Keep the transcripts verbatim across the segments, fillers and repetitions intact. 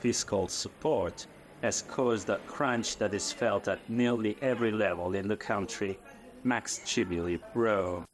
fiscal support has caused a crunch that is felt at nearly every level in the country. Max Chibili, Rome.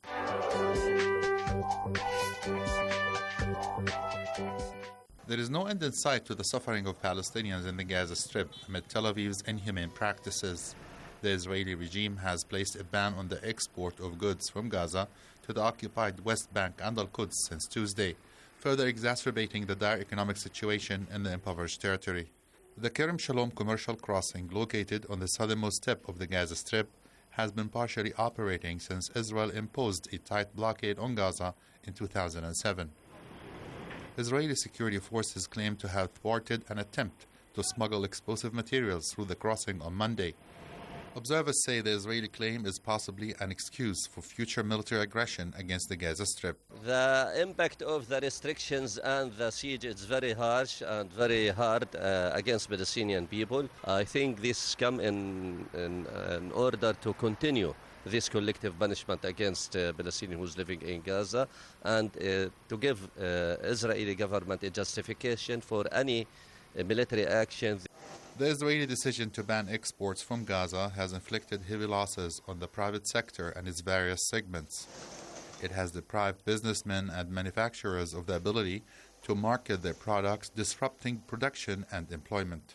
There is no end in sight to the suffering of Palestinians in the Gaza Strip amid Tel Aviv's inhumane practices. The Israeli regime has placed a ban on the export of goods from Gaza to the occupied West Bank and Al-Quds since Tuesday, further exacerbating the dire economic situation in the impoverished territory. The Kerem Shalom commercial crossing, located on the southernmost tip of the Gaza Strip, has been partially operating since Israel imposed a tight blockade on Gaza in two thousand seven. Israeli security forces claim to have thwarted an attempt to smuggle explosive materials through the crossing on Monday. Observers say the Israeli claim is possibly an excuse for future military aggression against the Gaza Strip. The impact of the restrictions and the siege is very harsh and very hard uh, against Palestinian people. I think this comes in, in, in order to continue this collective punishment against uh, Palestinians who's living in Gaza and uh, to give uh, Israeli government a justification for any uh, military action. The Israeli decision to ban exports from Gaza has inflicted heavy losses on the private sector and its various segments. It has deprived businessmen and manufacturers of the ability to market their products, disrupting production and employment.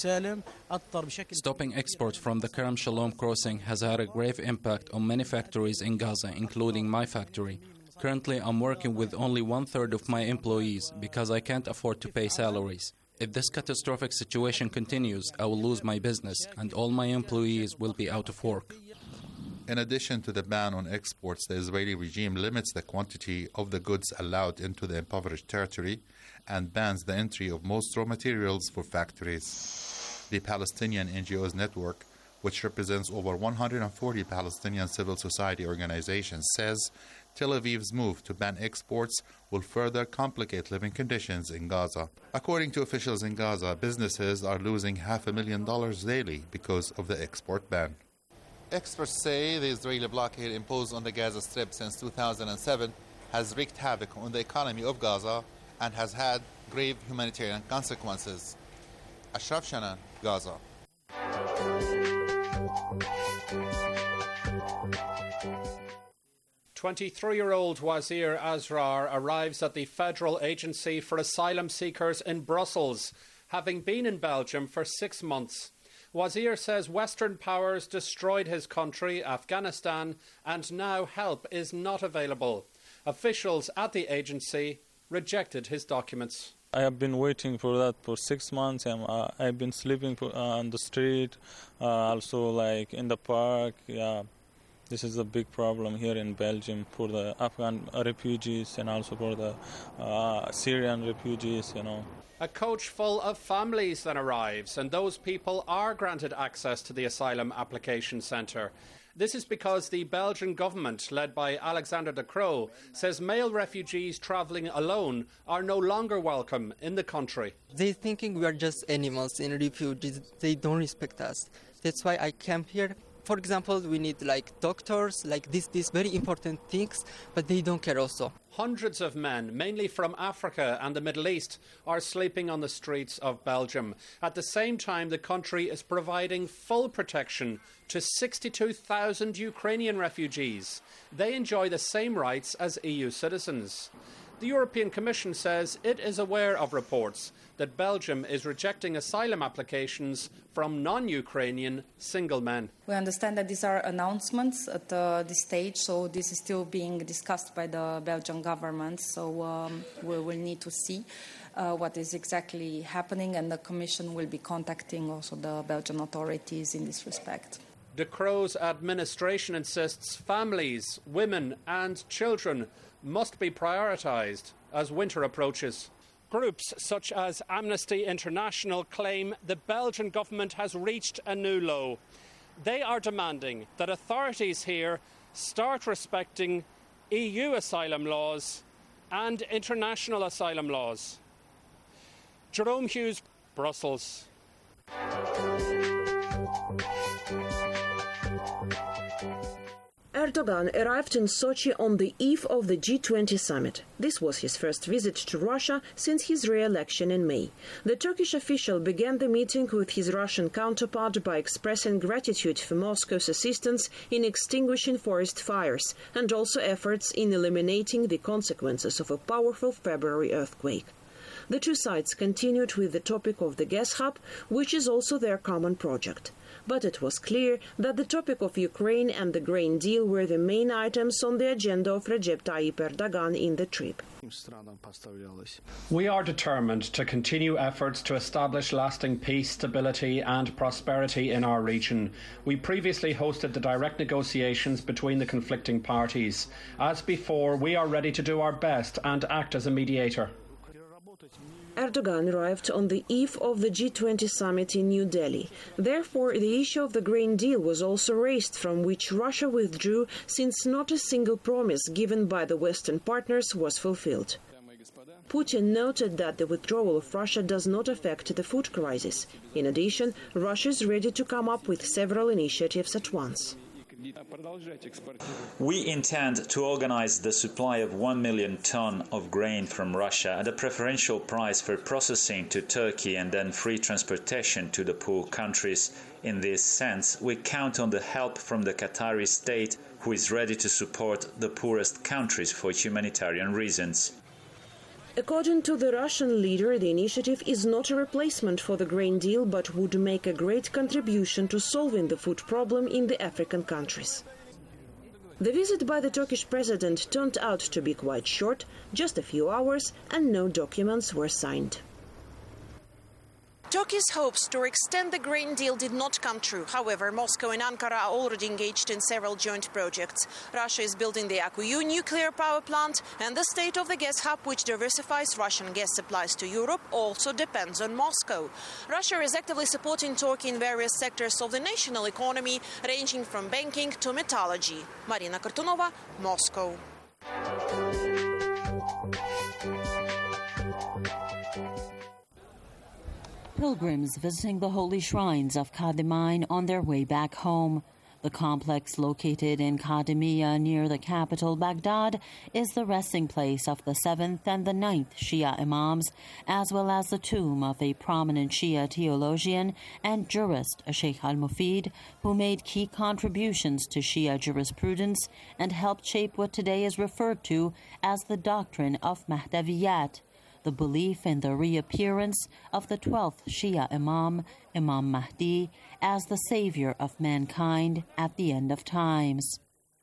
Stopping exports from the Kerem Shalom crossing has had a grave impact on many factories in Gaza, including my factory. Currently, I'm working with only one-third of my employees because I can't afford to pay salaries. If this catastrophic situation continues, I will lose my business and all my employees will be out of work. In addition to the ban on exports, the Israeli regime limits the quantity of the goods allowed into the impoverished territory and bans the entry of most raw materials for factories. The Palestinian N G Os network, which represents over one hundred forty Palestinian civil society organizations, says Tel Aviv's move to ban exports will further complicate living conditions in Gaza. According to officials in Gaza, businesses are losing half a million dollars daily because of the export ban. Experts say the Israeli blockade imposed on the Gaza Strip since two thousand seven has wreaked havoc on the economy of Gaza and has had grave humanitarian consequences. Ashraf Shanan, Gaza. twenty-three-year-old Wazir Asrar arrives at the Federal Agency for Asylum Seekers in Brussels, having been in Belgium for six months. Wazir says Western powers destroyed his country, Afghanistan, and now help is not available. Officials at the agency rejected his documents. I have been waiting for that for six months. And, uh, I've been sleeping for, uh, on the street, uh, also like in the park. Yeah, this is a big problem here in Belgium for the Afghan refugees and also for the uh, Syrian refugees, you know. A coach full of families then arrives, and those people are granted access to the asylum application centre. This is because the Belgian government, led by Alexander De Croo, says male refugees travelling alone are no longer welcome in the country. They're thinking we are just animals in refugees. They don't respect us. That's why I came here. For example, we need like doctors, like this, these very important things, but they don't care also. Hundreds of men, mainly from Africa and the Middle East, are sleeping on the streets of Belgium. At the same time, the country is providing full protection to sixty-two thousand Ukrainian refugees. They enjoy the same rights as E U citizens. The European Commission says it is aware of reports that Belgium is rejecting asylum applications from non-Ukrainian single men. We understand that these are announcements at uh, this stage, so this is still being discussed by the Belgian government, so um, we will need to see uh, what is exactly happening, and the Commission will be contacting also the Belgian authorities in this respect. De Croo's administration insists families, women and children must be prioritised as winter approaches. Groups such as Amnesty International claim the Belgian government has reached a new low. They are demanding that authorities here start respecting E U asylum laws and international asylum laws. Jerome Hughes, Brussels. Erdogan arrived in Sochi on the eve of the G twenty summit. This was his first visit to Russia since his re-election in May. The Turkish official began the meeting with his Russian counterpart by expressing gratitude for Moscow's assistance in extinguishing forest fires and also efforts in eliminating the consequences of a powerful February earthquake. The two sides continued with the topic of the gas hub, which is also their common project. But it was clear that the topic of Ukraine and the grain deal were the main items on the agenda of Recep Tayyip Erdogan in the trip. We are determined to continue efforts to establish lasting peace, stability and prosperity in our region. We previously hosted the direct negotiations between the conflicting parties. As before, we are ready to do our best and act as a mediator. Erdogan arrived on the eve of the G twenty summit in New Delhi. Therefore, the issue of the grain deal was also raised, from which Russia withdrew since not a single promise given by the Western partners was fulfilled. Putin noted that the withdrawal of Russia does not affect the food crisis. In addition, Russia is ready to come up with several initiatives at once. We intend to organize the supply of one million ton of grain from Russia at a preferential price for processing to Turkey and then free transportation to the poor countries. In this sense, we count on the help from the Qatari state, who is ready to support the poorest countries for humanitarian reasons. According to the Russian leader, the initiative is not a replacement for the grain deal, but would make a great contribution to solving the food problem in the African countries. The visit by the Turkish president turned out to be quite short, just a few hours, and no documents were signed. Turkey's hopes to extend the grain deal did not come true. However, Moscow and Ankara are already engaged in several joint projects. Russia is building the Akuyu nuclear power plant, and the state of the gas hub, which diversifies Russian gas supplies to Europe, also depends on Moscow. Russia is actively supporting Turkey in various sectors of the national economy, ranging from banking to metallurgy. Marina Kartunova, Moscow. Pilgrims visiting the holy shrines of Kadimine on their way back home. The complex, located in Kadimiya near the capital Baghdad, is the resting place of the seventh and the ninth Shia Imams, as well as the tomb of a prominent Shia theologian and jurist, Sheikh al-Mufid, who made key contributions to Shia jurisprudence and helped shape what today is referred to as the doctrine of Mahdaviyat, the belief in the reappearance of the twelfth Shia Imam, Imam Mahdi, as the savior of mankind at the end of times.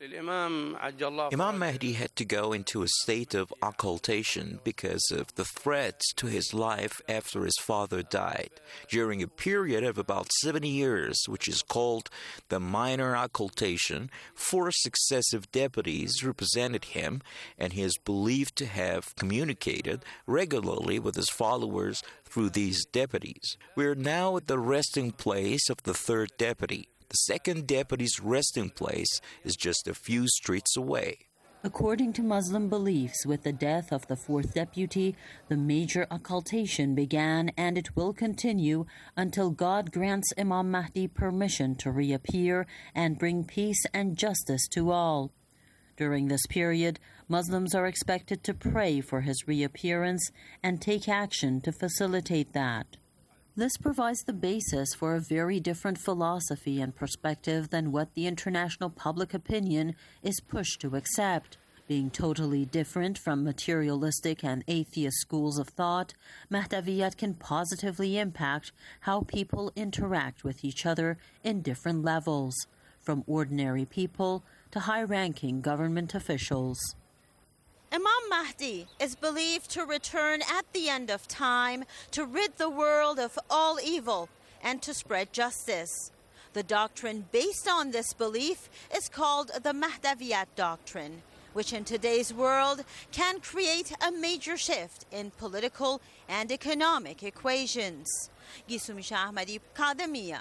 Imam Mahdi had to go into a state of occultation because of the threats to his life after his father died, during a period of about seventy years, which is called the minor occultation. Four successive deputies represented him, and he is believed to have communicated regularly with his followers through these deputies. We are now at the resting place of the third deputy. The second deputy's resting place is just a few streets away. According to Muslim beliefs, with the death of the fourth deputy, the major occultation began, and it will continue until God grants Imam Mahdi permission to reappear and bring peace and justice to all. During this period, Muslims are expected to pray for his reappearance and take action to facilitate that. This provides the basis for a very different philosophy and perspective than what the international public opinion is pushed to accept. Being totally different from materialistic and atheist schools of thought, Mahdaviyat can positively impact how people interact with each other in different levels, from ordinary people to high-ranking government officials. Imam Mahdi is believed to return at the end of time to rid the world of all evil and to spread justice. The doctrine based on this belief is called the Mahdaviyat doctrine, which in today's world can create a major shift in political and economic equations. Gisumisha Ahmadi, Kadimiya.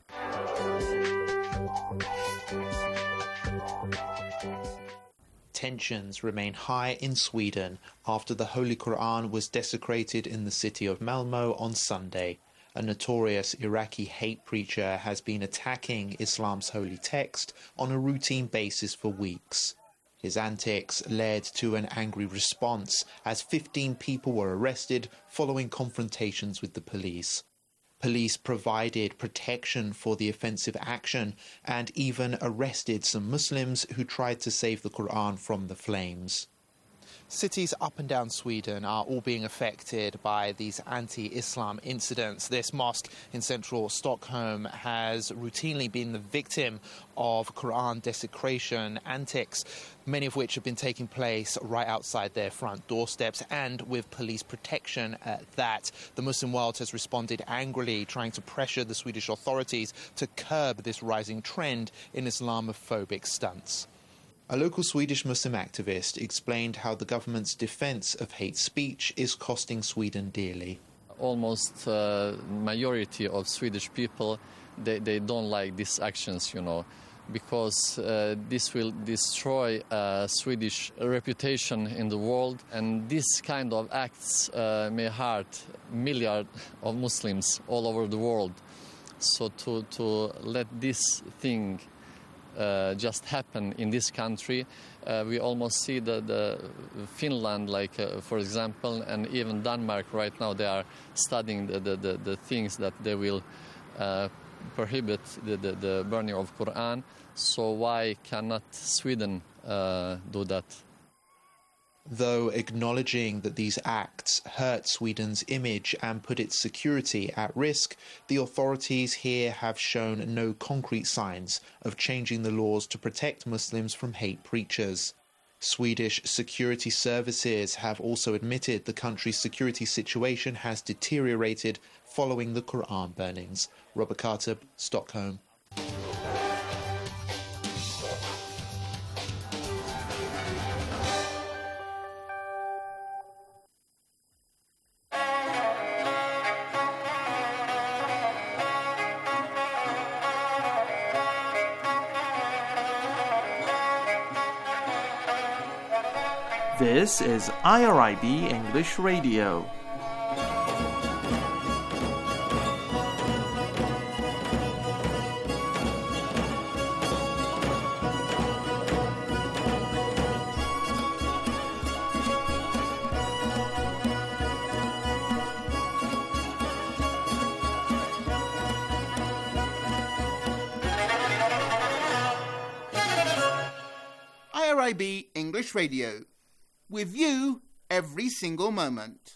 Tensions remain high in Sweden after the Holy Quran was desecrated in the city of Malmö on Sunday. a notorious Iraqi hate preacher, has been attacking Islam's holy text on a routine basis for weeks. His antics led to an angry response as fifteen people were arrested following confrontations with the police. Police provided protection for the offensive action and even arrested some Muslims who tried to save the Quran from the flames. Cities up and down Sweden are all being affected by these anti-Islam incidents. This mosque in central Stockholm has routinely been the victim of Quran desecration antics, many of which have been taking place right outside their front doorsteps and with police protection at that. The Muslim world has responded angrily, trying to pressure the Swedish authorities to curb this rising trend in Islamophobic stunts. A local Swedish Muslim activist explained how the government's defense of hate speech is costing Sweden dearly. Almost uh, majority of Swedish people, they, they don't like these actions, you know, because uh, this will destroy uh, Swedish reputation in the world, and this kind of acts uh, may hurt millions of Muslims all over the world. So to, to let this thing Uh, just happen in this country. Uh, we almost see that the Finland, like uh, for example, and even Denmark right now, they are studying the, the, the, the things that they will uh, prohibit the, the, the burning of Quran. So why cannot Sweden uh, do that? Though acknowledging that these acts hurt Sweden's image and put its security at risk, the authorities here have shown no concrete signs of changing the laws to protect Muslims from hate preachers. Swedish security services have also admitted the country's security situation has deteriorated following the Quran burnings. Robert Carter, Stockholm. This is I R I B English Radio. I R I B English Radio. With you every single moment.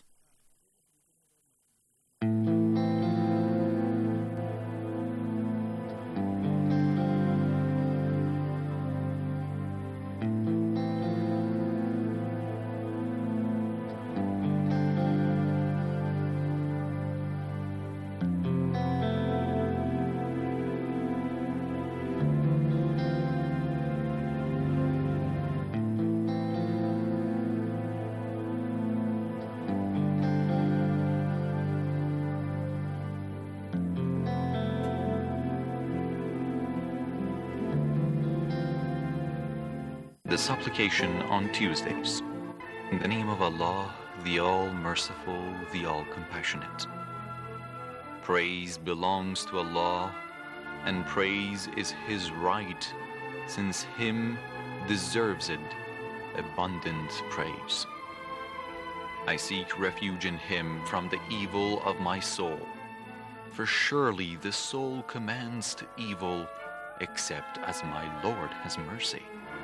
The supplication on Tuesdays. In the name of Allah, the All-Merciful, the All-Compassionate. Praise belongs to Allah, and praise is His right, since Him deserves it, abundant praise. I seek refuge in Him from the evil of my soul, for surely the soul commands to evil, except as my Lord has mercy.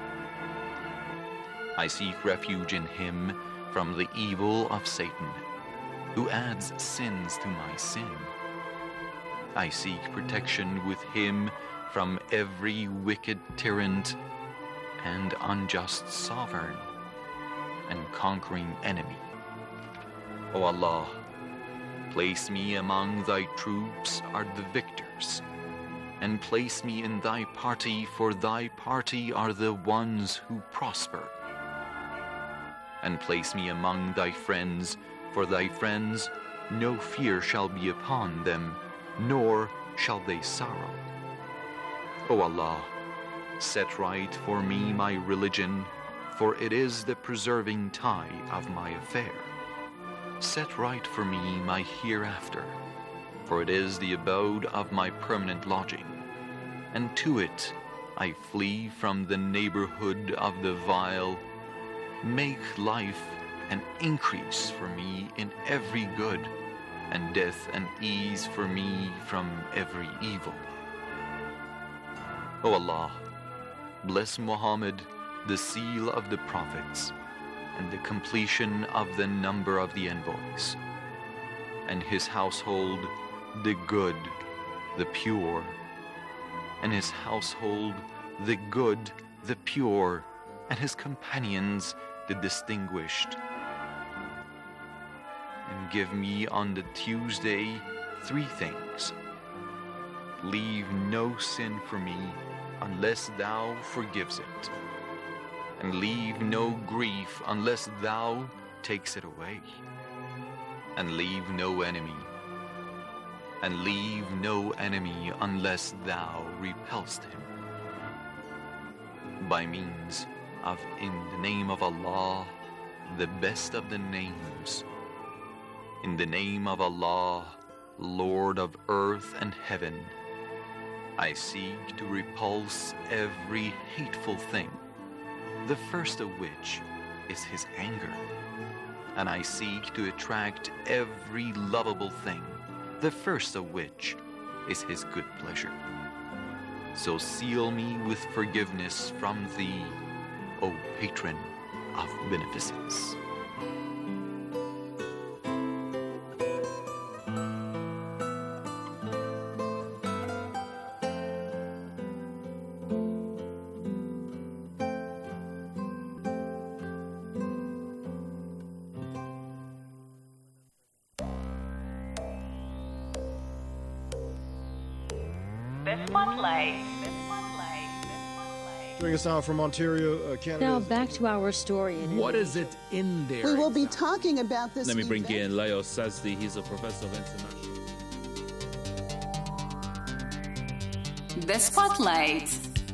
I seek refuge in Him from the evil of Satan, who adds sins to my sin. I seek protection with Him from every wicked tyrant and unjust sovereign and conquering enemy. O Allah, place me among Thy troops are the victors, and place me in Thy party, for Thy party are the ones who prosper. And place me among Thy friends, for Thy friends no fear shall be upon them, nor shall they sorrow. O Allah, set right for me my religion, for it is the preserving tie of my affair. Set right for me my hereafter, for it is the abode of my permanent lodging, and to it I flee from the neighborhood of the vile. Make life an increase for me in every good, and death an ease for me from every evil. O Allah, bless Muhammad, the seal of the prophets, and the completion of the number of the envoys, and his household, the good, the pure, and his household, the good, the pure, and his companions, the distinguished. And give me on the Tuesday three things. Leave no sin for me unless thou forgives it, and leave no grief unless thou takes it away, and leave no enemy, and leave no enemy unless thou repelst him. By means of in the name of Allah, the best of the names, in the name of Allah, Lord of earth and heaven, I seek to repulse every hateful thing, the first of which is his anger, and I seek to attract every lovable thing, the first of which is his good pleasure. So seal me with forgiveness from thee, O patron of beneficence. Joining us now from Ontario, uh, Canada. Now back to our story. In what is it in there? We will be talking about this. Let me bring event. in Leo Sazdi. He's a professor of international. The Spotlight.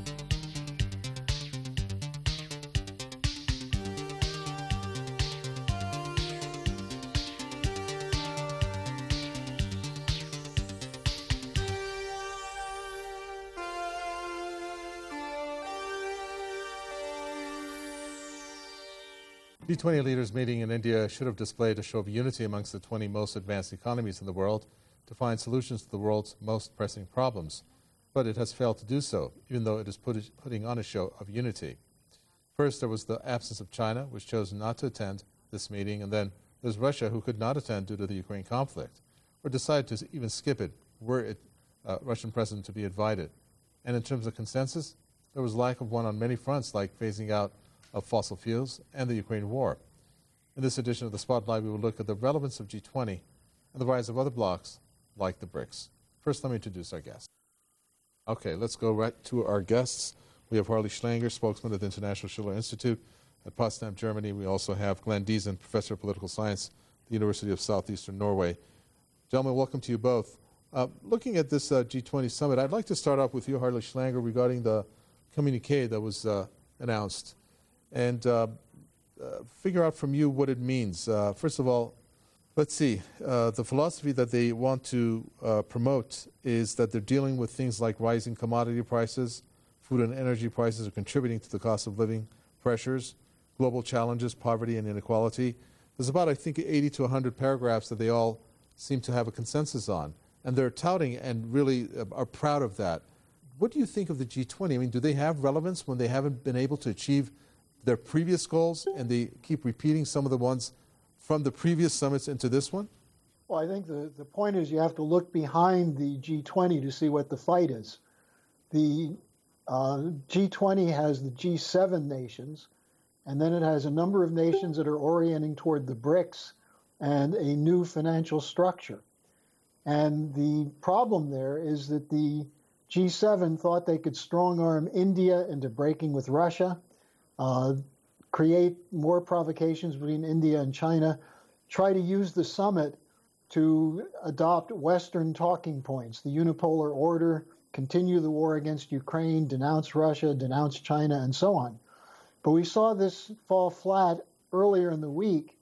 G twenty leaders meeting in India should have displayed a show of unity amongst the twenty most advanced economies in the world to find solutions to the world's most pressing problems. But it has failed to do so, even though it is put, putting on a show of unity. First, there was the absence of China, which chose not to attend this meeting, and then there's Russia, who could not attend due to the Ukraine conflict, or decided to even skip it were it uh, Russian president to be invited. And in terms of consensus, there was lack of one on many fronts, like phasing out of fossil fuels and the Ukraine war. In this edition of the Spotlight, we will look at the relevance of G twenty and the rise of other blocs like the BRICS. First, let me introduce our guests. Okay, let's go right to our guests. We have Harley Schlanger, spokesman of the International Schiller Institute at Potsdam, Germany. We also have Glenn Diesen, professor of political science at the University of Southeastern Norway. Gentlemen, welcome to you both. Uh, looking at this uh, G twenty summit, I'd like to start off with you, Harley Schlanger, regarding the communique that was uh, announced, and uh, uh, figure out from you what it means. Uh, first of all, let's see. Uh, the philosophy that they want to uh, promote is that they're dealing with things like rising commodity prices, food and energy prices are contributing to the cost of living pressures, global challenges, poverty and inequality. There's about, I think, eighty to one hundred paragraphs that they all seem to have a consensus on. And they're touting and really are proud of that. What do you think of the G twenty? I mean, do they have relevance when they haven't been able to achieve their previous goals and they keep repeating some of the ones from the previous summits into this one? Well, I think the, the point is you have to look behind the G twenty to see what the fight is. The uh, G twenty has the G seven nations, and then it has a number of nations that are orienting toward the BRICS and a new financial structure. And the problem there is that the G seven thought they could strong-arm India into breaking with Russia, uh, create more provocations between India and China, try to use the summit to adopt Western talking points, the unipolar order, continue the war against Ukraine, denounce Russia, denounce China, and so on. But we saw this fall flat earlier in the week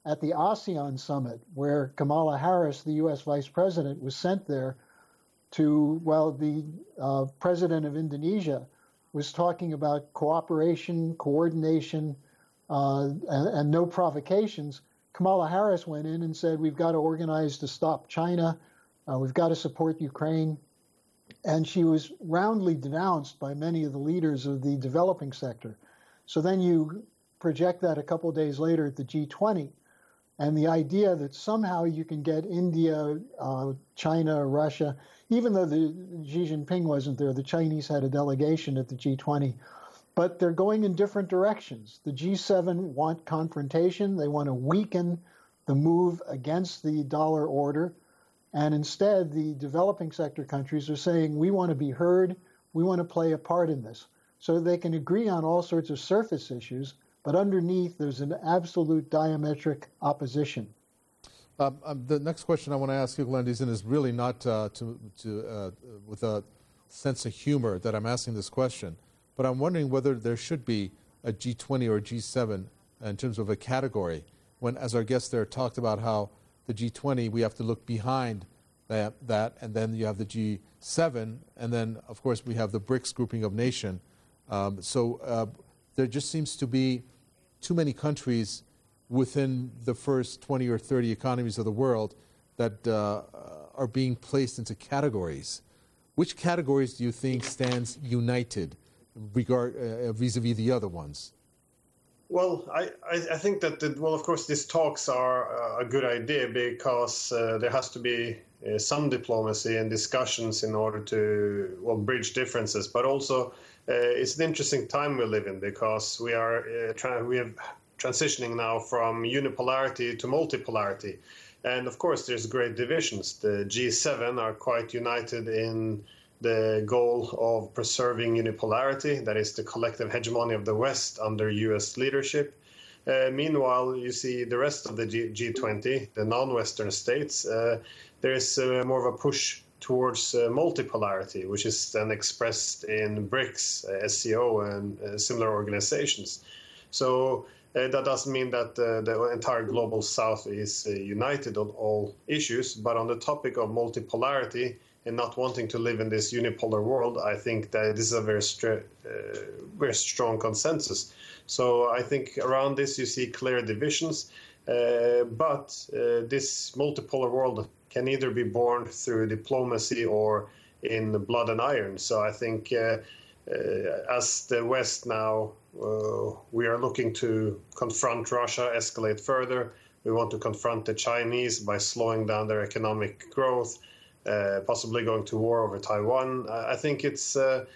at the ASEAN summit, where Kamala Harris, the U S vice president, was sent there to, well, the uh, president of Indonesia was talking about cooperation, coordination, uh, and, and no provocations. Kamala Harris went in and said, we've got to organize to stop China. Uh, we've got to support Ukraine. And she was roundly denounced by many of the leaders of the developing sector. So then you project that a couple of days later at the G twenty, and the idea that somehow you can get India, uh, China, Russia, even though the, Xi Jinping wasn't there, the Chinese had a delegation at the G twenty, but they're going in different directions. The G seven want confrontation. They want to weaken the move against the dollar order. And instead, the developing sector countries are saying, we want to be heard, we want to play a part in this. So they can agree on all sorts of surface issues, but underneath there's an absolute diametric opposition. Um, um, the next question I want to ask you, Glendezen, is really not uh, to, to, uh, with a sense of humor that I'm asking this question, but I'm wondering whether there should be a G twenty or a G seven in terms of a category, when, as our guest there talked about how the G twenty, we have to look behind that, that, and then you have the G seven, and then, of course, we have the BRICS grouping of nation. Um, so uh, there just seems to be too many countries within the first twenty or thirty economies of the world that uh, are being placed into categories. Which categories do you think stands united regard, uh, vis-a-vis the other ones? Well, I, I think that, the, well, of course, these talks are a good idea because uh, there has to be uh, some diplomacy and discussions in order to, well, bridge differences. But also, uh, it's an interesting time we live in because we are uh, trying, we are transitioning now from unipolarity to multipolarity. And of course, there's great divisions. The G seven are quite united in the goal of preserving unipolarity, that is the collective hegemony of the West under U S leadership. Uh, meanwhile, you see the rest of the G- G20, the non-Western states, uh, there is uh, more of a push towards uh, multipolarity, which is then expressed in BRICS, uh, S C O, and uh, similar organizations. So uh, that doesn't mean that uh, the entire global South is uh, united on all issues, but on the topic of multipolarity, and not wanting to live in this unipolar world, I think that this is a very, str- uh, very strong consensus. So I think around this you see clear divisions, uh, but uh, this multipolar world can either be born through diplomacy or in blood and iron. So I think uh, uh, as the West now, uh, we are looking to confront Russia, escalate further. We want to confront the Chinese by slowing down their economic growth, Uh, possibly going to war over Taiwan. Uh, I think it's uh,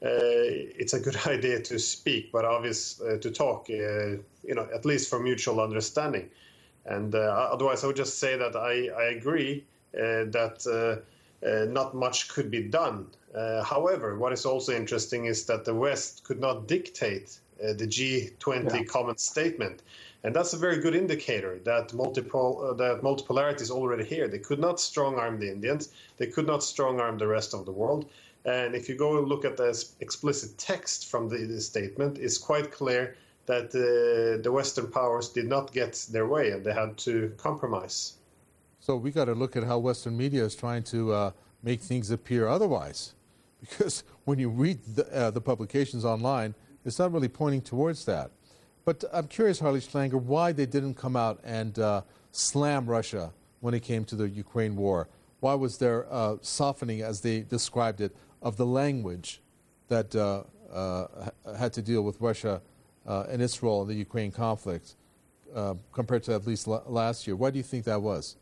uh, it's a good idea to speak, but obvious uh, to talk. Uh, you know, at least for mutual understanding. And uh, otherwise, I would just say that I I agree uh, that uh, uh, not much could be done. Uh, however, what is also interesting is that the West could not dictate uh, the G twenty yeah. common statement. And that's a very good indicator that multiple uh, that multipolarity is already here. They could not strong-arm the Indians. They could not strong-arm the rest of the world. And if you go and look at the explicit text from the, the statement, it's quite clear that uh, the Western powers did not get their way and they had to compromise. So we got to look at how Western media is trying to uh, make things appear otherwise. Because when you read the, uh, the publications online, it's not really pointing towards that. But I'm curious, Harley Schlanger, why they didn't come out and uh, slam Russia when it came to the Ukraine war. Why was there uh, softening, as they described it, of the language that uh, uh, had to deal with Russia uh, and its role in the Ukraine conflict uh, compared to at least l- last year? Why do you think that was?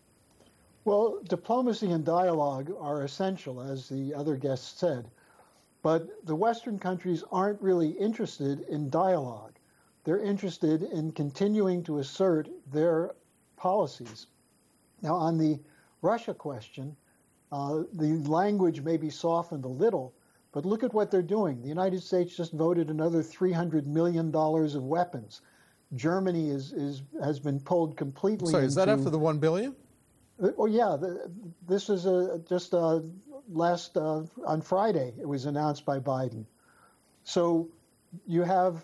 Well, diplomacy and dialogue are essential, as the other guest said. But the Western countries aren't really interested in dialogue. They're interested in continuing to assert their policies. Now, on the Russia question, uh, the language may be softened a little, but look at what they're doing. The United States just voted another three hundred million dollars of weapons. Germany is, is has been pulled completely Sorry, into... is that after the one billion dollars? Oh, yeah. The, this is a, just a last, uh, on Friday, it was announced by Biden. So you have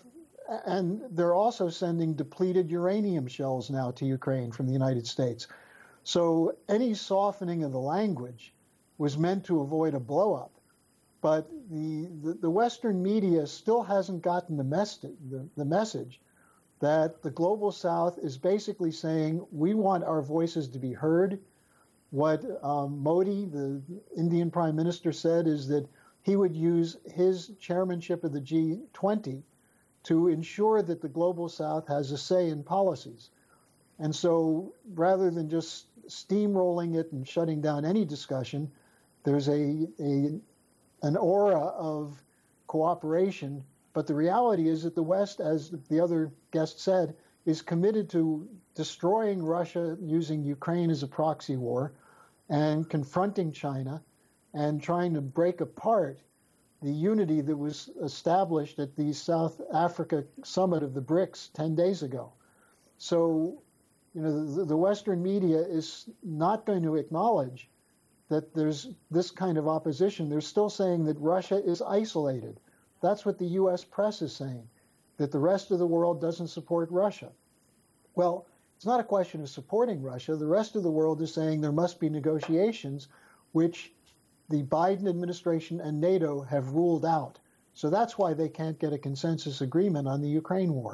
and they're also sending depleted uranium shells now to Ukraine from the United States. So any softening of the language was meant to avoid a blow-up. But the, the, the Western media still hasn't gotten the, mes- the, the message that the Global South is basically saying, we want our voices to be heard. What um, Modi, the Indian Prime Minister, said is that he would use his chairmanship of the G twenty to ensure that the Global South has a say in policies. And so rather than just steamrolling it and shutting down any discussion, there's a, a an aura of cooperation. But the reality is that the West, as the other guest said, is committed to destroying Russia using Ukraine as a proxy war and confronting China and trying to break apart the unity that was established at the South Africa summit of the BRICS ten days ago. So, you know, the, the Western media is not going to acknowledge that there's this kind of opposition. They're still saying that Russia is isolated. That's what the U S press is saying, that the rest of the world doesn't support Russia. Well, it's not a question of supporting Russia. The rest of the world is saying there must be negotiations, which the Biden administration and NATO have ruled out. So that's why they can't get a consensus agreement on the Ukraine war.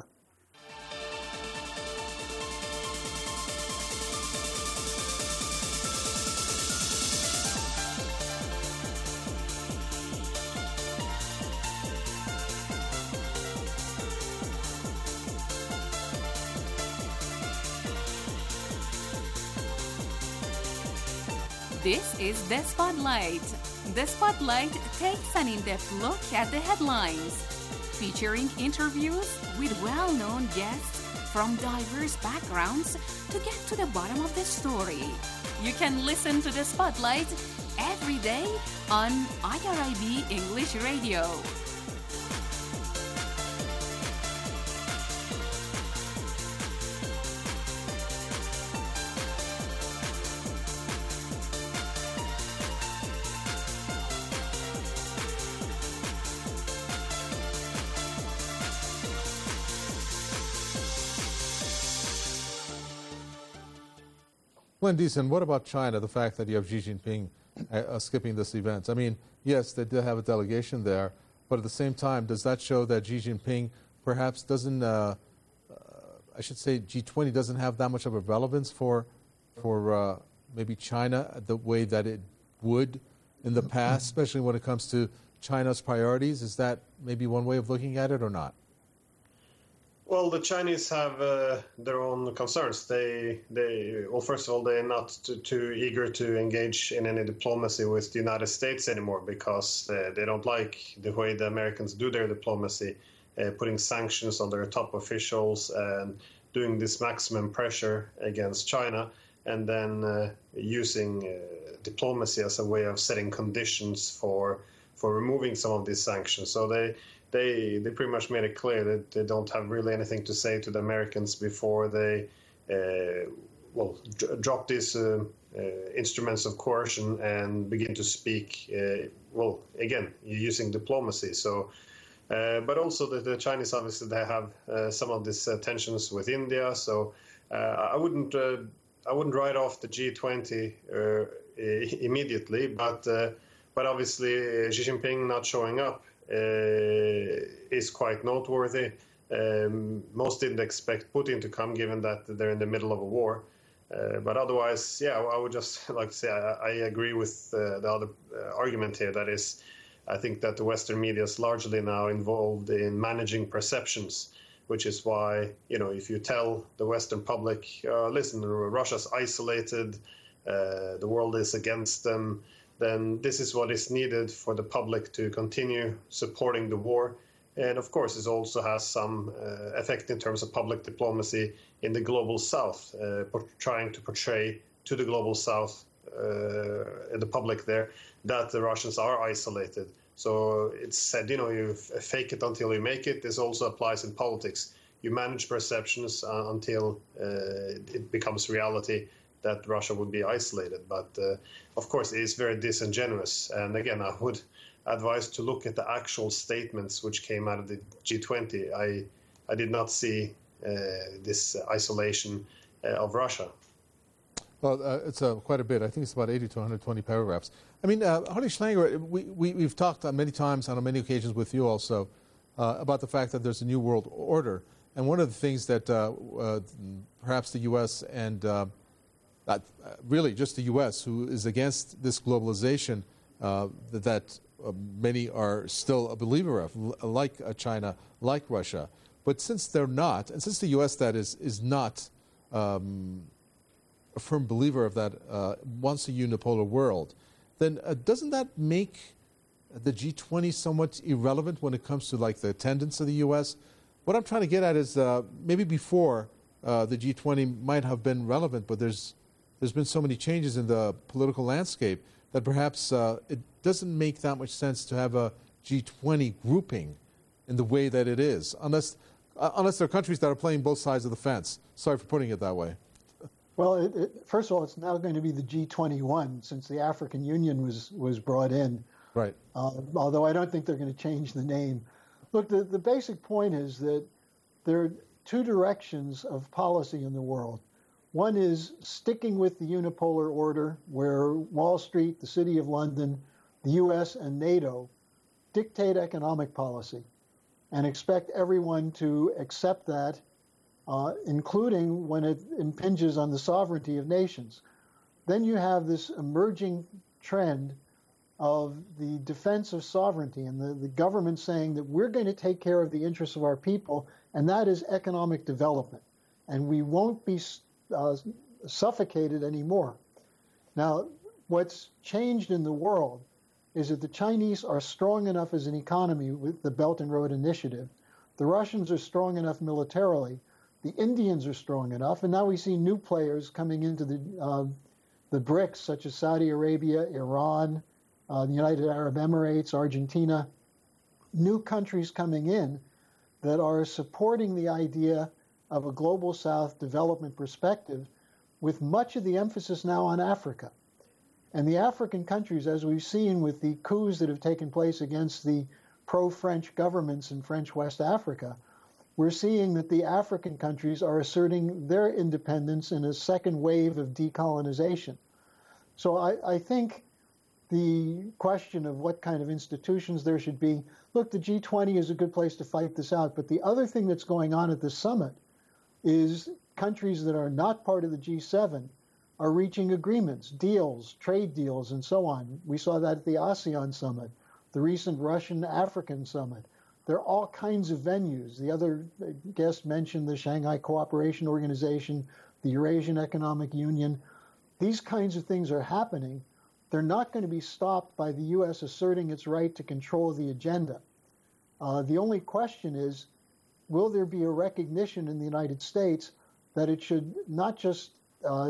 This is The Spotlight. The Spotlight takes an in-depth look at the headlines, featuring interviews with well-known guests from diverse backgrounds to get to the bottom of the story. You can listen to The Spotlight every day on I R I B English Radio. Wendy's, and what about China, the fact that you have Xi Jinping uh, uh, skipping this event? I mean, yes, they did have a delegation there, but at the same time, does that show that Xi Jinping perhaps doesn't, uh, uh, I should say G twenty doesn't have that much of a relevance for, for uh, maybe China the way that it would in the past, especially when it comes to China's priorities? Is that maybe one way of looking at it or not? Well, the Chinese have uh, their own concerns. They, they, well, first of all, they're not too, too eager to engage in any diplomacy with the United States anymore because uh, they don't like the way the Americans do their diplomacy, uh, putting sanctions on their top officials and doing this maximum pressure against China, and then uh, using uh, diplomacy as a way of setting conditions for for removing some of these sanctions. So they. They they pretty much made it clear that they don't have really anything to say to the Americans before they, uh, well, d- drop these uh, uh, instruments of coercion and begin to speak, uh, well, again, using diplomacy. So, uh, but also the, the Chinese, obviously, they have uh, some of these uh, tensions with India. So uh, I wouldn't uh, I wouldn't write off the G twenty uh, immediately, but uh, but obviously uh, Xi Jinping not showing up Uh, is quite noteworthy. Um, most didn't expect Putin to come, given that they're in the middle of a war. Uh, but otherwise, yeah, I would just like to say I, I agree with uh, the other uh, argument here. That is, I think that the Western media is largely now involved in managing perceptions, which is why, you know, if you tell the Western public, uh, listen, Russia's isolated, uh, the world is against them, then this is what is needed for the public to continue supporting the war. And of course, it also has some uh, effect in terms of public diplomacy in the global south, uh, trying to portray to the global south, uh, the public there, that the Russians are isolated. So it's said, you know, you fake it until you make it. This also applies in politics. You manage perceptions uh, until uh, it becomes reality that Russia would be isolated. But uh, of course, it is very disingenuous. And again, I would advise to look at the actual statements which came out of the G twenty. I I did not see uh, this isolation uh, of Russia. Well, uh, it's uh, quite a bit. I think it's about eighty to one hundred twenty paragraphs. I mean, uh, Harley Schlanger, we, we, we've talked on many times, on many occasions with you also, uh, about the fact that there's a new world order. And one of the things that uh, uh, perhaps the U S and uh, uh, really just the U S, who is against this globalization uh, that, that uh, many are still a believer of, like uh, China, like Russia. But since they're not, and since the U S, that is, is not um, a firm believer of that, uh, wants a unipolar world, then uh, doesn't that make the G twenty somewhat irrelevant when it comes to like the attendance of the U S? What I'm trying to get at is uh, maybe before uh, the G twenty might have been relevant, but there's there's been so many changes in the political landscape that perhaps uh, it doesn't make that much sense to have a G twenty grouping in the way that it is, unless uh, unless there are countries that are playing both sides of the fence. Sorry for putting it that way. Well, it, it, first of all, it's now going to be the G twenty-one since the African Union was, was brought in. Right. Uh, although I don't think they're going to change the name. Look, the, the basic point is that there are two directions of policy in the world. One is sticking with the unipolar order where Wall Street, the City of London, the U S, and NATO dictate economic policy and expect everyone to accept that, uh, including when it impinges on the sovereignty of nations. Then you have this emerging trend of the defense of sovereignty and the, the government saying that we're going to take care of the interests of our people, and that is economic development. And we won't be uh, suffocated anymore. Now, what's changed in the world is that the Chinese are strong enough as an economy with the Belt and Road Initiative. The Russians are strong enough militarily. The Indians are strong enough. And now we see new players coming into the, uh, the BRICS, such as Saudi Arabia, Iran, Uh, the United Arab Emirates, Argentina, new countries coming in that are supporting the idea of a global South development perspective, with much of the emphasis now on Africa. And the African countries, as we've seen with the coups that have taken place against the pro-French governments in French West Africa, we're seeing that the African countries are asserting their independence in a second wave of decolonization. So I, I think the question of what kind of institutions there should be, look, the G twenty is a good place to fight this out. But the other thing that's going on at the summit is countries that are not part of the G seven are reaching agreements, deals, trade deals, and so on. We saw that at the ASEAN summit, the recent Russian-African summit. There are all kinds of venues. The other guest mentioned the Shanghai Cooperation Organization, the Eurasian Economic Union. These kinds of things are happening. They're not going to be stopped by the U S asserting its right to control the agenda. Uh, the only question is, will there be a recognition in the United States that it should not just uh,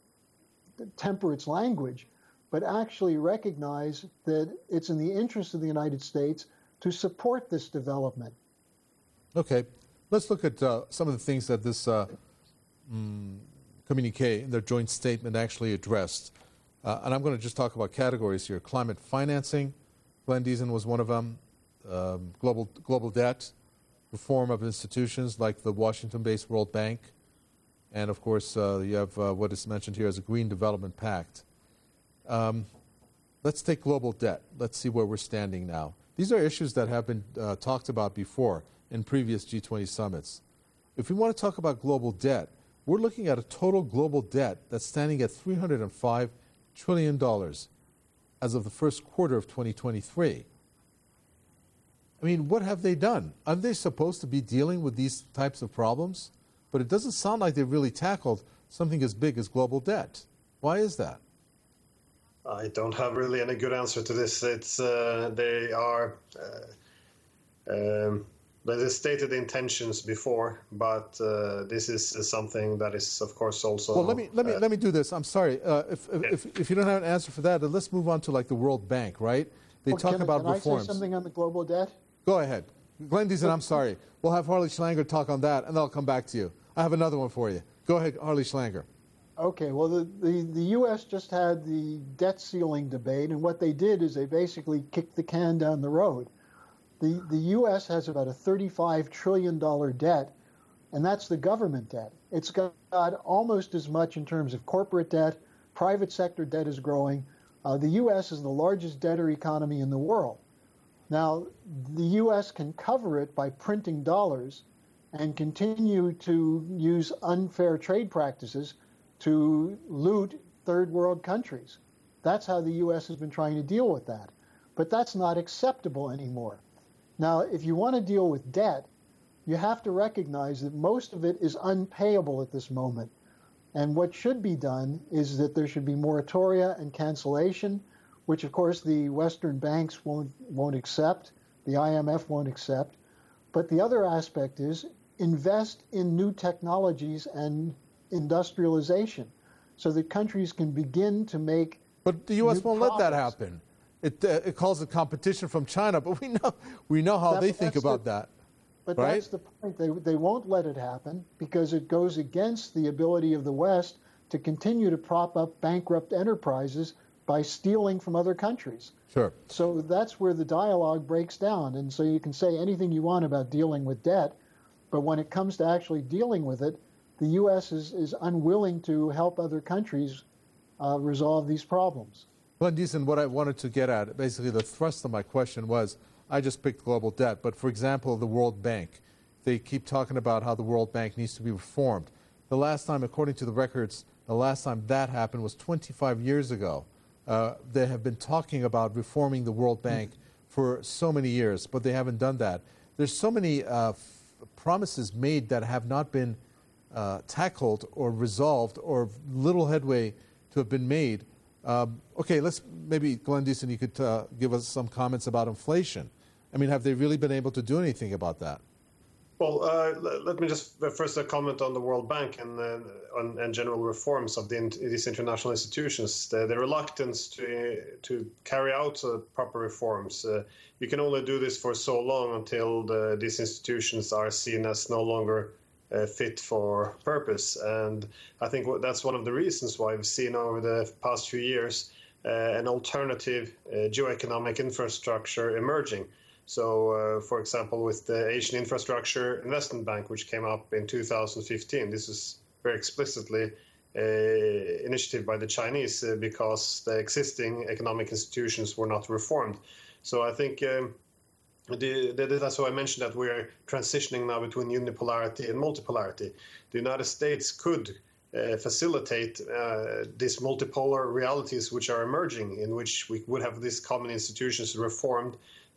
temper its language, but actually recognize that it's in the interest of the United States to support this development? Okay. Let's look at uh, some of the things that this uh, mm, communique in their joint statement actually addressed. Uh, and I'm going to just talk about categories here. Climate financing, Glenn Deason was one of them. Um, global global debt, reform of institutions like the Washington-based World Bank, and of course uh, you have uh, what is mentioned here as a Green Development Pact. Um, let's take global debt. Let's see where we're standing now. These are issues that have been uh, talked about before in previous G twenty summits. If we want to talk about global debt, we're looking at a total global debt that's standing at three hundred five trillion dollars as of the first quarter of twenty twenty-three. I mean, what have they done? Aren't they supposed to be dealing with these types of problems? But it doesn't sound like they've really tackled something as big as global debt. Why is that? I don't have really any good answer to this. It's uh, they are uh, um, they stated intentions before, but uh, this is something that is, of course, also. Well, let me let me uh, let me do this. I'm sorry. Uh, if, if, yeah. if if you don't have an answer for that, then let's move on to like the World Bank, right? They well, talk can, about can reforms. I say something on the global debt? Go ahead, Glenn Deason. I'm sorry. We'll have Harley Schlanger talk on that, and then I'll come back to you. I have another one for you. Go ahead, Harley Schlanger. Okay, well, the, the, the U S just had the debt ceiling debate, and what they did is they basically kicked the can down the road. The, the U S has about a thirty-five trillion dollars debt, and that's the government debt. It's got almost as much in terms of corporate debt. Private sector debt is growing. Uh, the U S is the largest debtor economy in the world. Now, the U S can cover it by printing dollars and continue to use unfair trade practices to loot third world countries. That's how the U S has been trying to deal with that. But that's not acceptable anymore. Now, if you want to deal with debt, you have to recognize that most of it is unpayable at this moment. And what should be done is that there should be moratoria and cancellation, which of course the Western banks won't, won't accept, the I M F won't accept. But the other aspect is invest in new technologies and industrialization so that countries can begin to make. But the U S won't products. let that happen. It, uh, it calls it competition from China, but we know we know how That- they think that's about the- that. But right? that's the point. They, they won't let it happen because it goes against the ability of the West to continue to prop up bankrupt enterprises by stealing from other countries. Sure. So that's where the dialogue breaks down. And so you can say anything you want about dealing with debt, but when it comes to actually dealing with it, the U S is, is unwilling to help other countries uh, resolve these problems. Glenn Deason, what I wanted to get at, basically the thrust of my question was, I just picked global debt, but for example, the World Bank. They keep talking about how the World Bank needs to be reformed. The last time, according to the records, the last time that happened was twenty-five years ago. Uh, they have been talking about reforming the World Bank for so many years, but they haven't done that. There's so many uh, f- promises made that have not been uh, tackled or resolved, or little headway to have been made. Um, okay, let's maybe, Glenn Deason, you could uh, give us some comments about inflation. I mean, have they really been able to do anything about that? Well, uh, let, let me just first uh, comment on the World Bank and, uh, on, and general reforms of the, these international institutions. The, the reluctance to to carry out uh, proper reforms. Uh, you can only do this for so long until the, these institutions are seen as no longer uh, fit for purpose. And I think that's one of the reasons why we've seen over the past few years uh, an alternative uh, geoeconomic infrastructure emerging. So, uh, for example, with the Asian Infrastructure Investment Bank, which came up in two thousand fifteen, this is very explicitly an initiative by the Chinese uh, because the existing economic institutions were not reformed. So I think um, the, the, that's why I mentioned that we're transitioning now between unipolarity and multipolarity. The United States could uh, facilitate uh, these multipolar realities which are emerging, in which we would have these common institutions reformed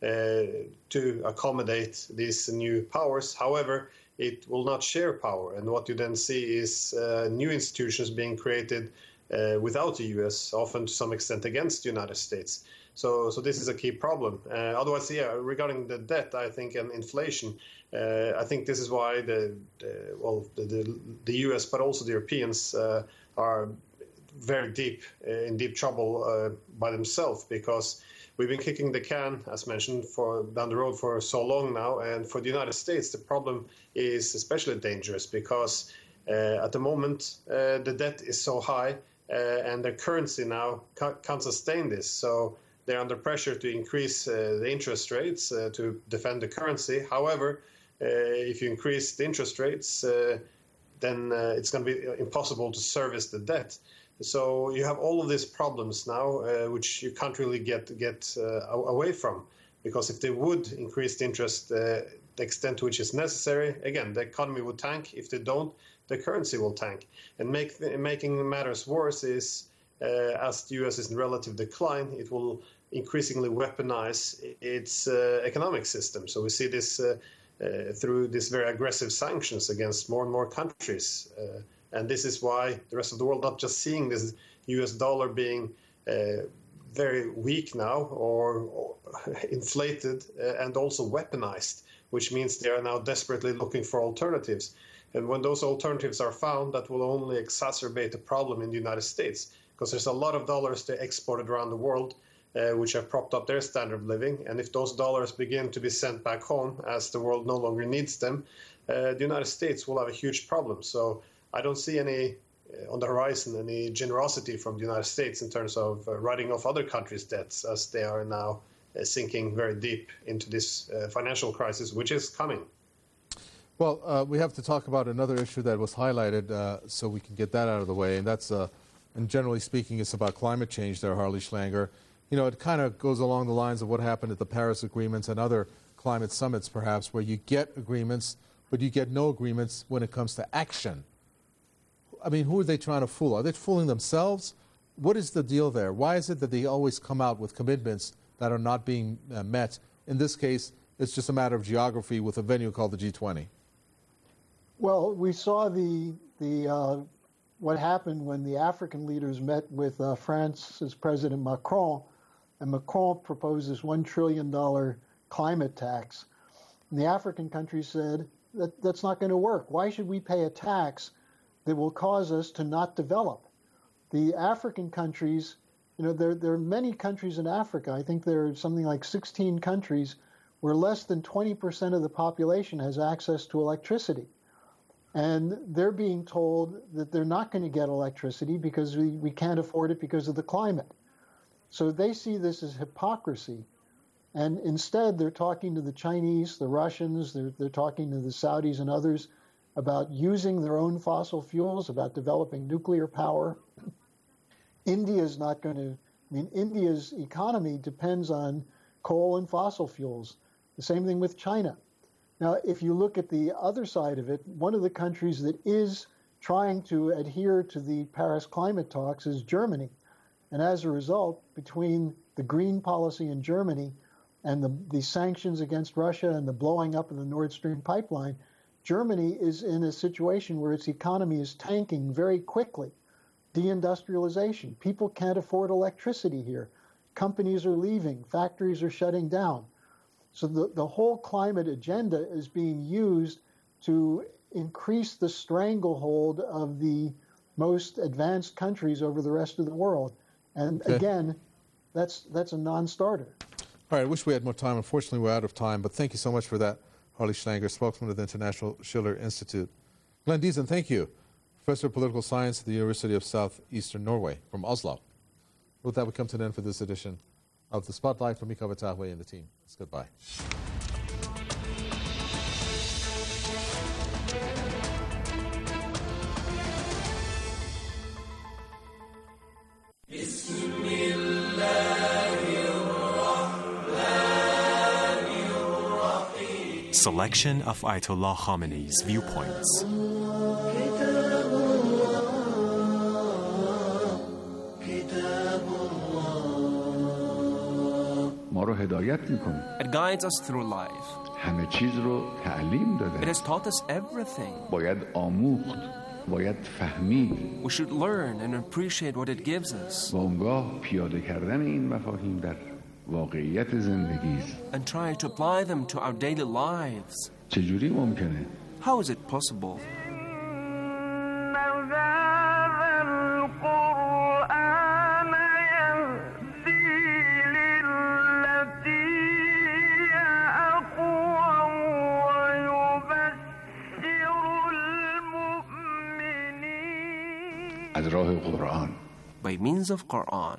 Uh, to accommodate these new powers. However, it will not share power. And what you then see is uh, new institutions being created uh, without the U S, often to some extent against the United States. So, so this is a key problem. Uh, otherwise, yeah, regarding the debt, I think, and inflation, uh, I think this is why the, the well, the, the, the U S, but also the Europeans uh, are very deep uh, in deep trouble uh, by themselves, because we've been kicking the can, as mentioned, for down the road for so long now. And for the United States, the problem is especially dangerous because uh, at the moment, uh, the debt is so high uh, and their currency now ca- can't sustain this. So they're under pressure to increase uh, the interest rates uh, to defend the currency. However, uh, if you increase the interest rates, uh, then uh, it's going to be impossible to service the debt. So you have all of these problems now, uh, which you can't really get get uh, away from, because if they would increase the interest, uh, the extent to which is necessary, again, the economy would tank. If they don't, the currency will tank. And make making matters worse is, uh, as the U S is in relative decline, it will increasingly weaponize its uh, economic system. So we see this uh, uh, through these very aggressive sanctions against more and more countries. Uh, And this is why the rest of the world not just seeing this U S dollar being uh, very weak now or, or inflated uh, and also weaponized, which means they are now desperately looking for alternatives. And when those alternatives are found, that will only exacerbate the problem in the United States, because there's a lot of dollars they exported around the world, uh, which have propped up their standard of living. And if those dollars begin to be sent back home as the world no longer needs them, uh, the United States will have a huge problem. So I don't see any uh, on the horizon, any generosity from the United States in terms of uh, writing off other countries' debts as they are now uh, sinking very deep into this uh, financial crisis, which is coming. Well, uh, we have to talk about another issue that was highlighted, uh, so we can get that out of the way, and that's, uh, and generally speaking, it's about climate change there, Harley Schlanger. You know, it kind of goes along the lines of what happened at the Paris agreements and other climate summits, perhaps, where you get agreements, but you get no agreements when it comes to action. I mean, who are they trying to fool? Are they fooling themselves? What is the deal there? Why is it that they always come out with commitments that are not being uh, met? In this case, it's just a matter of geography with a venue called the G twenty. Well, we saw the the uh, what happened when the African leaders met with uh, France's President Macron, and Macron proposed this one trillion dollars climate tax. And the African countries said that that's not going to work. Why should we pay a tax that will cause us to not develop? The African countries, you know, there, there are many countries in Africa. I think there are something like sixteen countries where less than twenty percent of the population has access to electricity. And they're being told that they're not going to get electricity because we, we can't afford it because of the climate. So they see this as hypocrisy. And instead, they're talking to the Chinese, the Russians, they're, they're talking to the Saudis and others about using their own fossil fuels, about developing nuclear power. India is not going to, I mean, India's economy depends on coal and fossil fuels. The same thing with China. Now, if you look at the other side of it, one of the countries that is trying to adhere to the Paris climate talks is Germany. And as a result, between the green policy in Germany and the, the sanctions against Russia and the blowing up of the Nord Stream pipeline, Germany is in a situation where its economy is tanking very quickly. Deindustrialization. People can't afford electricity here. Companies are leaving. Factories are shutting down. So the, the whole climate agenda is being used to increase the stranglehold of the most advanced countries over the rest of the world. And okay. again, that's that's a non-starter. All right, I wish we had more time. Unfortunately, we're out of time, but thank you so much for that, Harley Schlanger, spokesman of the International Schiller Institute. Glenn Diesen, thank you. Professor of Political Science at the University of Southeastern Norway from Oslo. With that, we come to an end for this edition of The Spotlight from Mika Batahwe and the team. It's goodbye. Selection of Ayatollah Khamenei's viewpoints. It guides us through life. It has taught us everything. We should learn and appreciate what it gives us. And try to apply them to our daily lives. How is it possible? By means of Quran.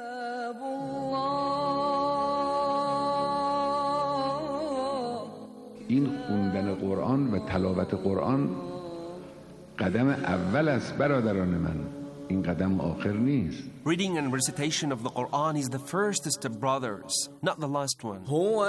این خوندن قرآن و تلاوت قرآن قدم اول است برادران من. این قدم آخر نیست. Reading and recitation of the Quran is the first step, brothers, not the last one. هو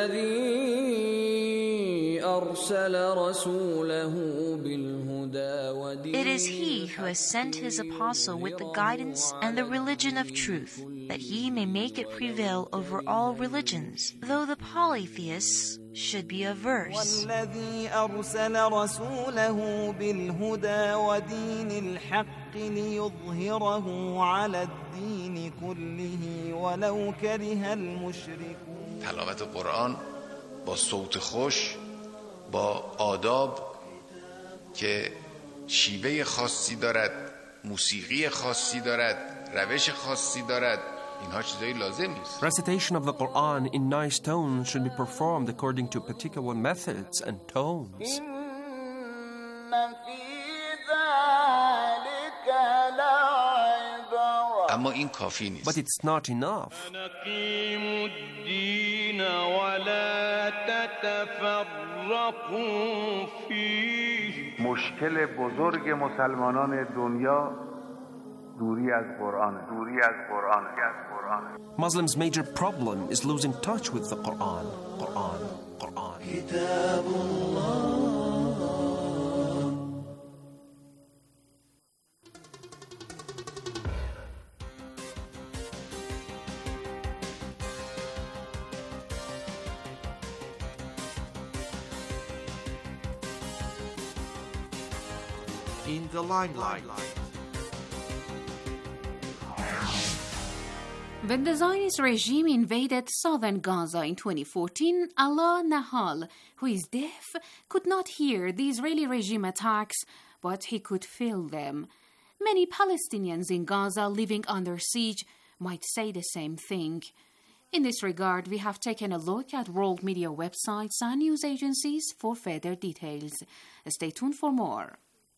الذي أرسل رسوله بالهدى ودين. It is He who has sent His apostle with the guidance and the religion of truth, that He may make it prevail over all religions, though the polytheists should be averse. والذي أرسل رسوله بالهدى ودين الحق ليظهره على الدين كله ولو كره المشركون. تلاوت قرآن با صوت خوش، با آداب که شیوه خاصی دارد، موسیقی خاصی دارد، روش خاصی دارد، اینها چیزایی لازم نیست. Recitation of the Quran in nice tones should be performed according to particular methods and tones. اما این کافی نیست. But it's not enough. نقيموا الدين ولا تتفرقوا فيه. مشکل بزرگ مسلمانان دنیا دوری از قرآن. دوری از قرآن. Muslims' major problem is losing touch with the Quran. Quran. Quran. كتاب الله. In the limelight. When the Zionist regime invaded southern Gaza in twenty fourteen, Alaa Nahal, who is deaf, could not hear the Israeli regime attacks, but he could feel them. Many Palestinians in Gaza living under siege might say the same thing. In this regard, we have taken a look at world media websites and news agencies for further details. Stay tuned for more.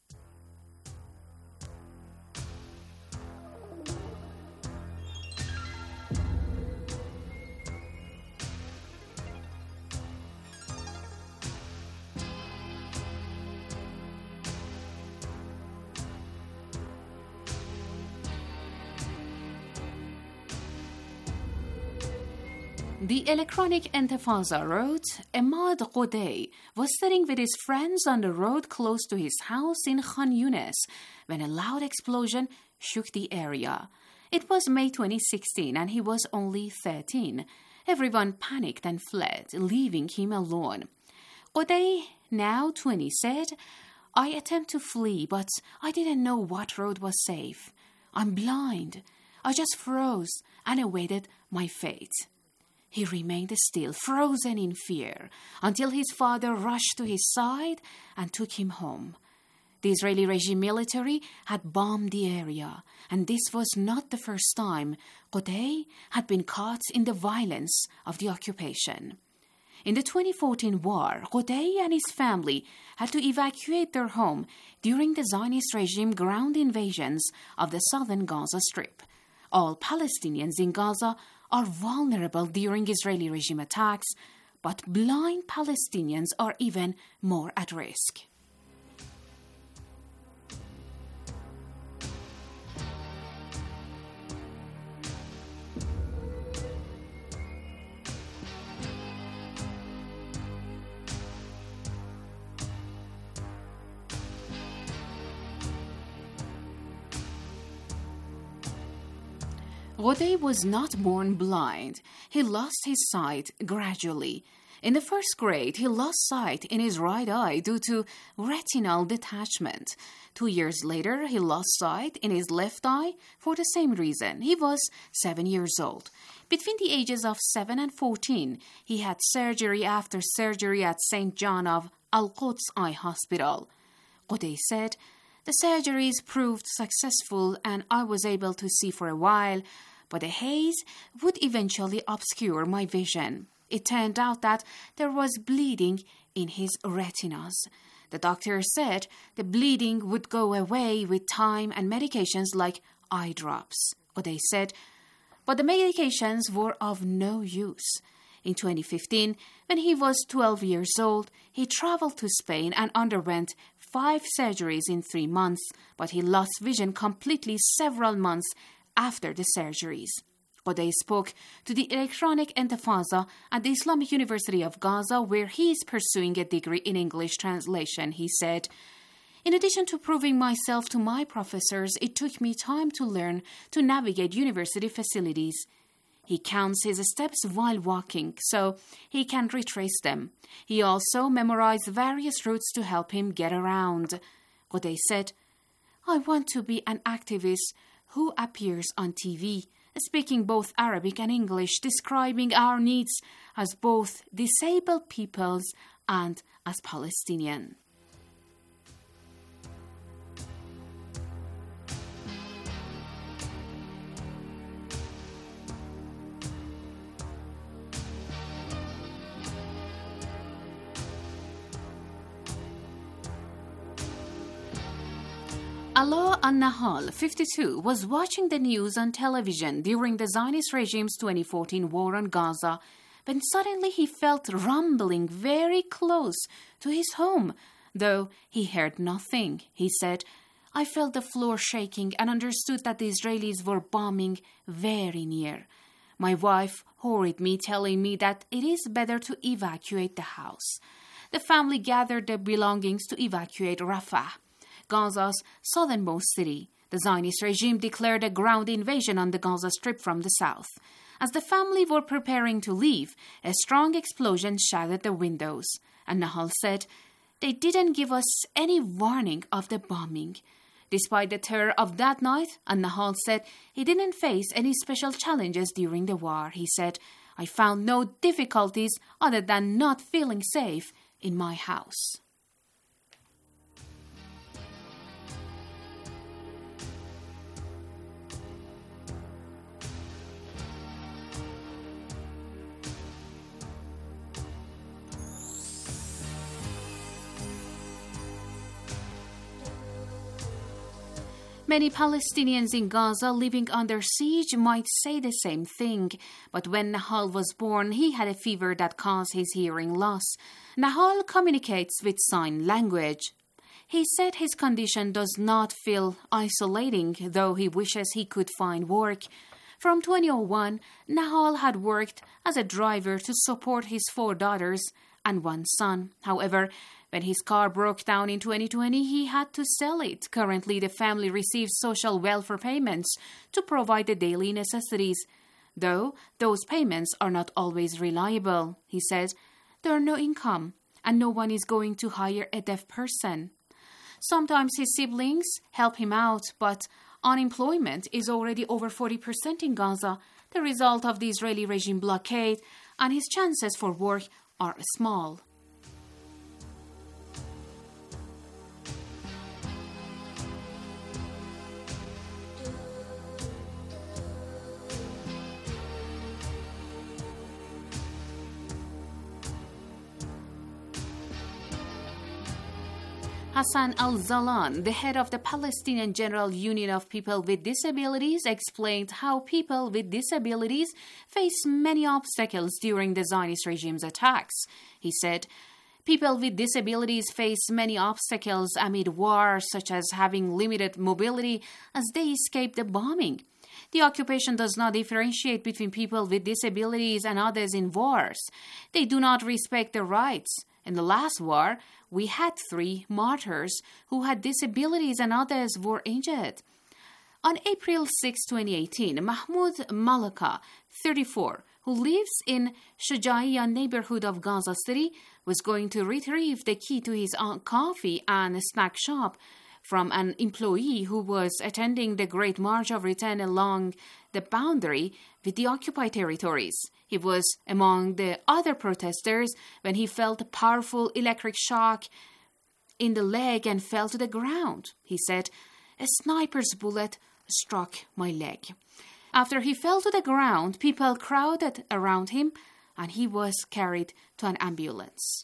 The electronic Intifada wrote, Ahmad Qodai was sitting with his friends on the road close to his house in Khan Yunis when a loud explosion shook the area. It was May twenty sixteen and he was only thirteen. Everyone panicked and fled, leaving him alone. Qodai, now twenty, said, I attempted to flee, but I didn't know what road was safe. I'm blind. I just froze and awaited my fate. He remained still, frozen in fear, until his father rushed to his side and took him home. The Israeli regime military had bombed the area, and this was not the first time Qodai had been caught in the violence of the occupation. In the twenty fourteen war, Qodai and his family had to evacuate their home during the Zionist regime ground invasions of the southern Gaza Strip. All Palestinians in Gaza are vulnerable during Israeli regime attacks, but blind Palestinians are even more at risk. Qodai was not born blind. He lost his sight gradually. In the first grade, he lost sight in his right eye due to retinal detachment. Two years later, he lost sight in his left eye for the same reason. He was seven years old. Between the ages of seven and fourteen, he had surgery after surgery at Saint John of Al-Quds Eye Hospital. Qodai said, the surgeries proved successful and I was able to see for a while, but the haze would eventually obscure my vision. It turned out that there was bleeding in his retinas. The doctor said the bleeding would go away with time and medications like eye drops. Qodai said, but the medications were of no use. In twenty fifteen, when he was twelve years old, he traveled to Spain and underwent five surgeries in three months, but he lost vision completely several months after the surgeries. Qodai spoke to the Electronic Intifada at the Islamic University of Gaza, where he is pursuing a degree in English translation. He said, in addition to proving myself to my professors, it took me time to learn to navigate university facilities. He counts his steps while walking, so he can retrace them. He also memorized various routes to help him get around. Qodai said, I want to be an activist who appears on T V, speaking both Arabic and English, describing our needs as both disabled peoples and as Palestinian. Alaa al-Nahal, fifty-two, was watching the news on television during the Zionist regime's twenty fourteen war on Gaza when suddenly he felt rumbling very close to his home, though he heard nothing. He said, "I felt the floor shaking and understood that the Israelis were bombing very near. My wife hurried me, telling me that it is better to evacuate the house. The family gathered their belongings to evacuate Rafah, Gaza's southernmost city. The Zionist regime declared a ground invasion on the Gaza Strip from the south. As the family were preparing to leave, a strong explosion shattered the windows. And Nahal said, "They didn't give us any warning of the bombing." Despite the terror of that night, Nahal said he didn't face any special challenges during the war. He said, "I found no difficulties other than not feeling safe in my house." Many Palestinians in Gaza living under siege might say the same thing, but when Nahal was born, he had a fever that caused his hearing loss. Nahal communicates with sign language. He said his condition does not feel isolating, though he wishes he could find work. From twenty oh one, Nahal had worked as a driver to support his four daughters and one son. However, when his car broke down in twenty twenty, he had to sell it. Currently, the family receives social welfare payments to provide the daily necessities, though those payments are not always reliable. He says, "There are no income, and no one is going to hire a deaf person." Sometimes his siblings help him out, but unemployment is already over forty percent in Gaza, the result of the Israeli regime blockade, and his chances for work are small. Hassan al-Zalan, the head of the Palestinian General Union of People with Disabilities, explained how people with disabilities face many obstacles during the Zionist regime's attacks. He said, "People with disabilities face many obstacles amid war, such as having limited mobility as they escape the bombing. The occupation does not differentiate between people with disabilities and others in wars. They do not respect their rights. In the last war, we had three martyrs who had disabilities and others were injured." On April sixth, twenty eighteen, Mahmoud Malaka, thirty-four, who lives in Shujaiya neighborhood of Gaza City, was going to retrieve the key to his coffee and snack shop from an employee who was attending the Great March of Return along the boundary with the occupied territories. He was among the other protesters when he felt a powerful electric shock in the leg and fell to the ground. He said, "A sniper's bullet struck my leg." After he fell to the ground, people crowded around him and he was carried to an ambulance.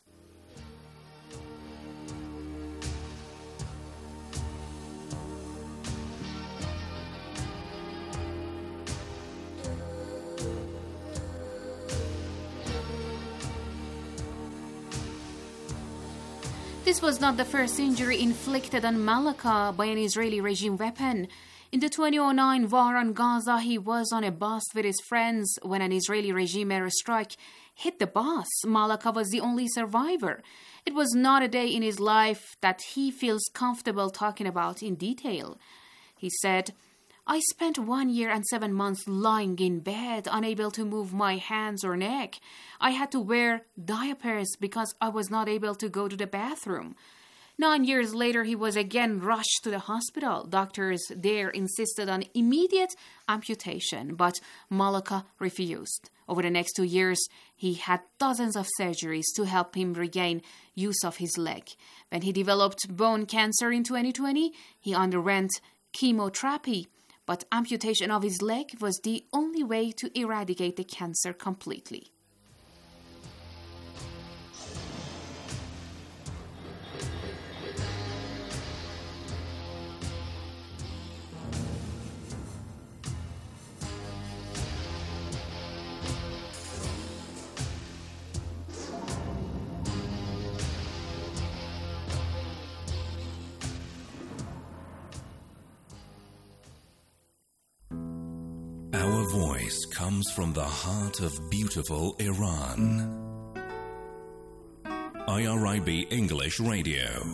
This was not the first injury inflicted on Malaka by an Israeli regime weapon. In the twenty oh nine war on Gaza, he was on a bus with his friends when an Israeli regime airstrike hit the bus. Malaka was the only survivor. It was not a day in his life that he feels comfortable talking about in detail. He said, "I spent one year and seven months lying in bed, unable to move my hands or neck. I had to wear diapers because I was not able to go to the bathroom." Nine years later, he was again rushed to the hospital. Doctors there insisted on immediate amputation, but Malaka refused. Over the next two years, he had dozens of surgeries to help him regain use of his leg. When he developed bone cancer in twenty twenty, he underwent chemotherapy, but amputation of his leg was the only way to eradicate the cancer completely. voice comes from the heart of beautiful Iran. I R I B English Radio.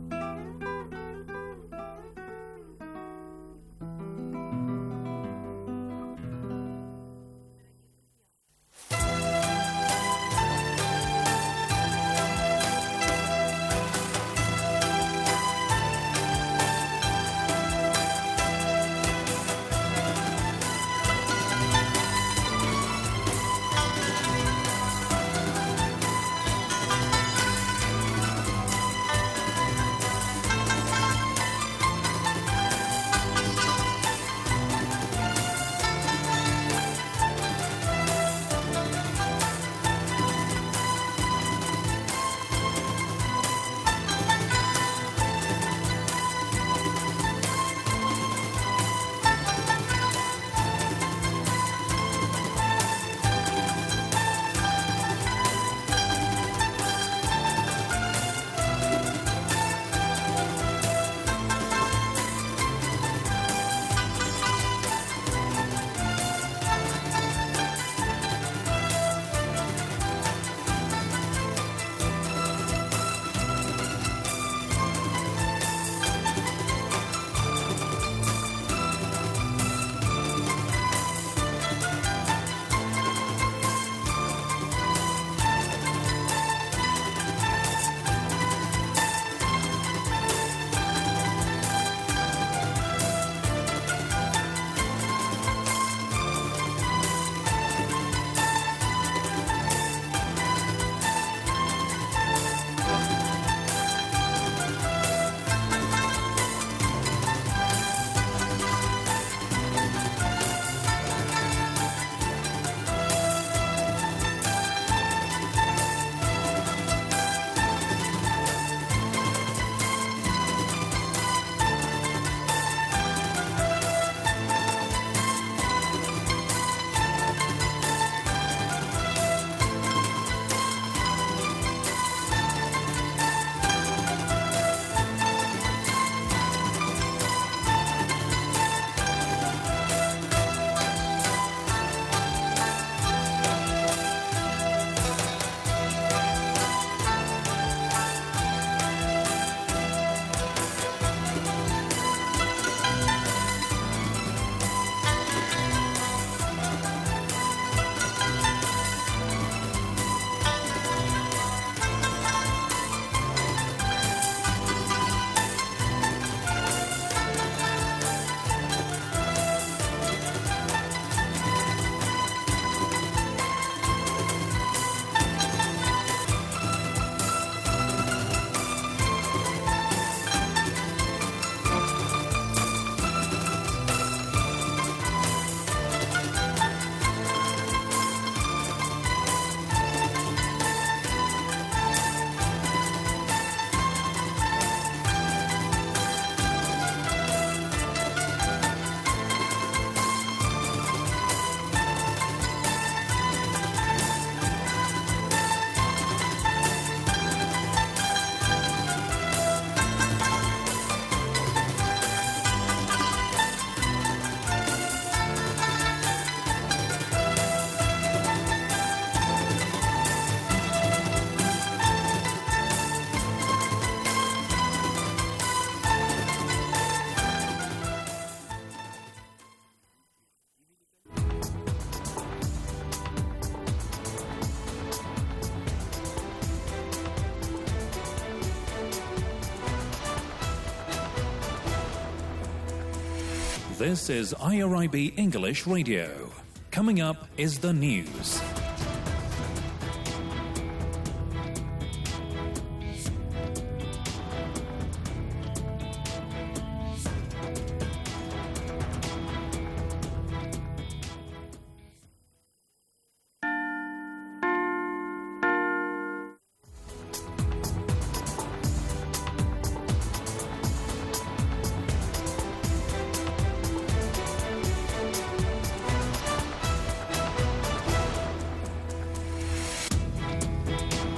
This is I R I B English Radio. Coming up is the news.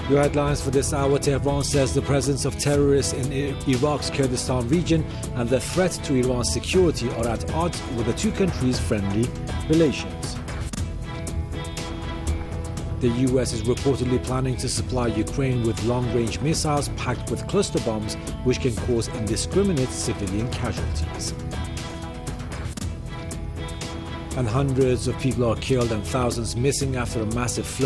Your headlines for this hour: Tehran says the presence of terrorists in Iraq's Kurdistan region and the threat to Iran's security are at odds with the two countries' friendly relations. The U S is reportedly planning to supply Ukraine with long-range missiles packed with cluster bombs, which can cause indiscriminate civilian casualties. And hundreds of people are killed and thousands missing after a massive flood